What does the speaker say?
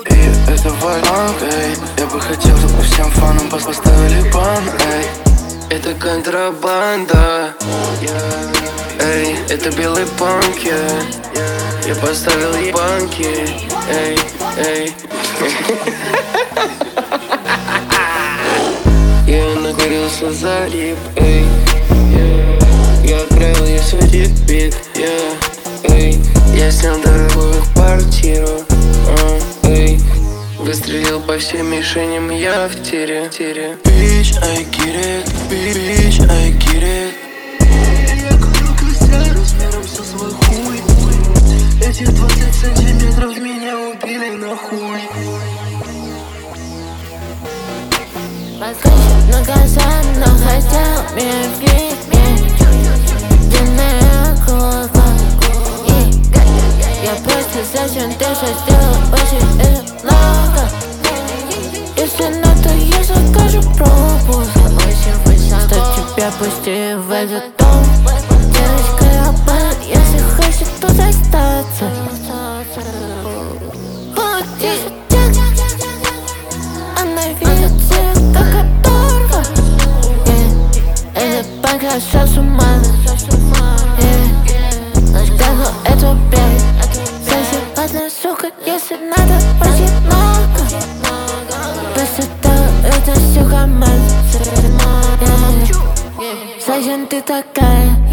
и это важно, эй. Я бы хотел, чтобы всем фанам поставили бан, эй. Это контрабанда, эй, это белый панк, я поставил ебанки, эй, эй. Я накурился за рип, эй. Я отправил ей свой диппик, эй. Я снял дорогую квартиру, эй. Выстрелил по всем мишеням, я в тире. Bitch, I get it, bitch, I get it. Я курю крестя размером со свой хуй. Эти 20 сантиметров меня убили нахуй. Наказан, но хотел меня видеть. Длинная кулака. Я просто зачем ты что сделал очень это много. Если надо, я закажу пропуск. Что тебя пусти в этот дом. Девочка, я бан, если хочешь тут остаться. Она видит цвет, как оторва. Это пока сейчас ума. Сделал эту бель. Засипательная сука, если надо, очень много. Это все команда. Зачем ты такая?